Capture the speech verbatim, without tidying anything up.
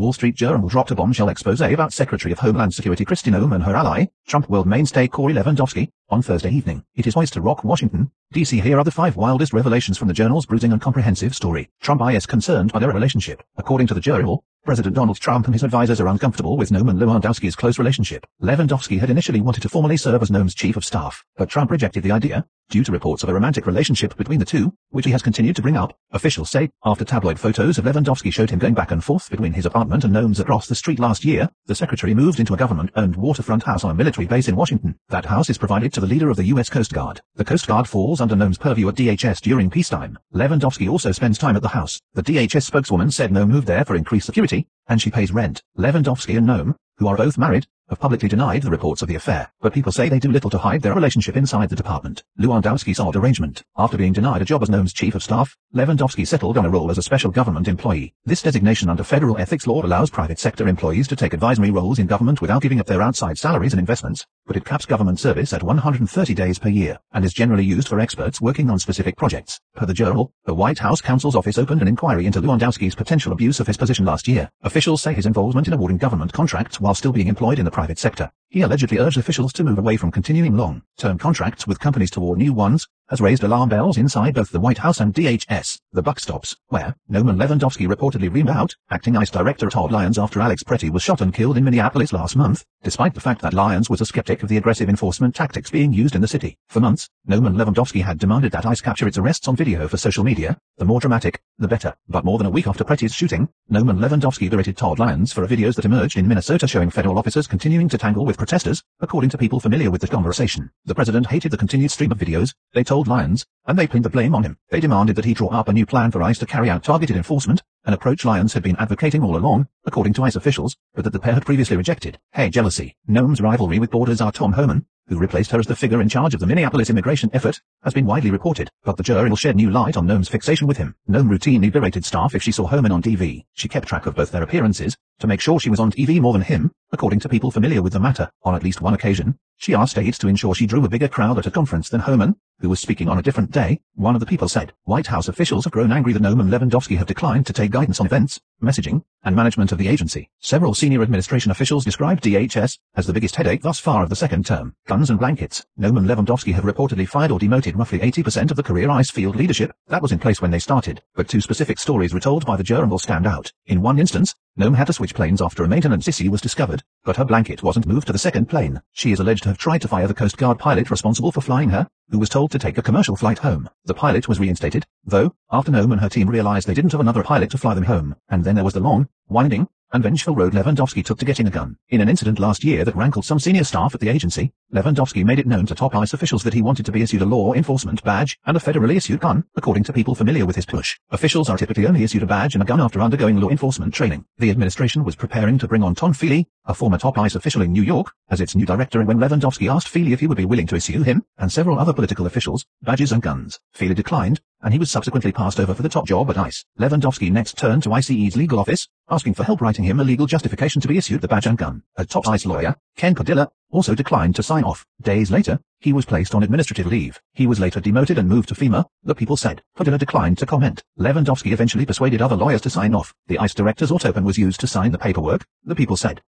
Wall Street Journal dropped a bombshell expose about Secretary of Homeland Security Kristi Noem and her ally, Trump world mainstay Corey Lewandowski, on Thursday evening. It is poised to rock Washington, D C Here are the five wildest revelations from the Journal's bruising and comprehensive story. Trump is concerned by their relationship. According to the Journal, President Donald Trump and his advisors are uncomfortable with Noem and Lewandowski's close relationship. Lewandowski had initially wanted to formally serve as Noem's chief of staff, but Trump rejected the idea, due to reports of a romantic relationship between the two, which he has continued to bring up. Officials say, after tabloid photos of Lewandowski showed him going back and forth between his apartment and Noem's across the street last year, the secretary moved into a government-owned waterfront house on a military base in Washington. That house is provided to the leader of the U S Coast Guard. The Coast Guard falls under Noem's purview at D H S during peacetime. Lewandowski also spends time at the house. The D H S spokeswoman said Noem moved there for increased security, and she pays rent. Lewandowski and Noem, who are both married, have publicly denied the reports of the affair, but people say they do little to hide their relationship inside the department. Lewandowski's odd arrangement. After being denied a job as Noem's chief of staff, Lewandowski settled on a role as a special government employee. This designation under federal ethics law allows private sector employees to take advisory roles in government without giving up their outside salaries and investments, but it caps government service at one hundred thirty days per year, and is generally used for experts working on specific projects. Per the Journal, the White House counsel's office opened an inquiry into Lewandowski's potential abuse of his position last year. Officials say his involvement in awarding government contracts while still being employed in the private sector. He allegedly urged officials to move away from continuing long-term contracts with companies toward new ones, has raised alarm bells inside both the White House and D H S. The buck stops, where Noem and Lewandowski reportedly reamed out acting ICE Director Todd Lyons after Alex Pretty was shot and killed in Minneapolis last month, despite the fact that Lyons was a skeptic of the aggressive enforcement tactics being used in the city. For months, Noem and Lewandowski had demanded that ICE capture its arrests on video for social media, the more dramatic, the better. But more than a week after Pretty's shooting, Noem and Lewandowski berated Todd Lyons for videos that emerged in Minnesota showing federal officers continuing to tangle with protesters, according to people familiar with the conversation. The president hated the continued stream of videos, they told Lyons, and they pinned the blame on him. They demanded that he draw up a new plan for ICE to carry out targeted enforcement, an approach Lyons had been advocating all along, according to ICE officials, but that the pair had previously rejected. Hey, jealousy. Noem's rivalry with Borders' R. Tom Homan, who replaced her as the figure in charge of the Minneapolis immigration effort, has been widely reported, but the jury will shed new light on Noem's fixation with him. Noem routinely berated staff if she saw Homan on T V. She kept track of both their appearances, to make sure she was on T V more than him, according to people familiar with the matter. On at least one occasion, she asked aides to ensure she drew a bigger crowd at a conference than Homan, who was speaking on a different day. One of the people said, White House officials have grown angry that Noem and Lewandowski have declined to take guidance on events, messaging, and management of the agency. Several senior administration officials described D H S as the biggest headache thus far of the second term. Guns and blankets. Noem and Lewandowski have reportedly fired or demoted roughly eighty percent of the career ICE field leadership that was in place when they started, but two specific stories retold by the Journal stand out. In one instance, Noem had to switch planes after a maintenance issue was discovered, but her blanket wasn't moved to the second plane. She is alleged to have tried to fire the Coast Guard pilot responsible for flying her, who was told to take a commercial flight home. The pilot was reinstated, though, after Noem and her team realized they didn't have another pilot to fly them home. And then there was the long, winding, and vengeful road Lewandowski took to getting a gun. In an incident last year that rankled some senior staff at the agency, Lewandowski made it known to top ICE officials that he wanted to be issued a law enforcement badge and a federally issued gun, according to people familiar with his push. Officials are typically only issued a badge and a gun after undergoing law enforcement training. The administration was preparing to bring on Tom Feely, a former top ICE official in New York, as its new director when Lewandowski asked Feely if he would be willing to issue him, and several other political officials, badges and guns. Feely declined, and he was subsequently passed over for the top job at ICE. Lewandowski next turned to ICE's legal office, asking for help writing him a legal justification to be issued the badge and gun. A top ICE lawyer, Ken Padilla, also declined to sign off. Days later, he was placed on administrative leave. He was later demoted and moved to FEMA, the people said. Padilla declined to comment. Lewandowski eventually persuaded other lawyers to sign off. The ICE director's autopen was used to sign the paperwork, the people said.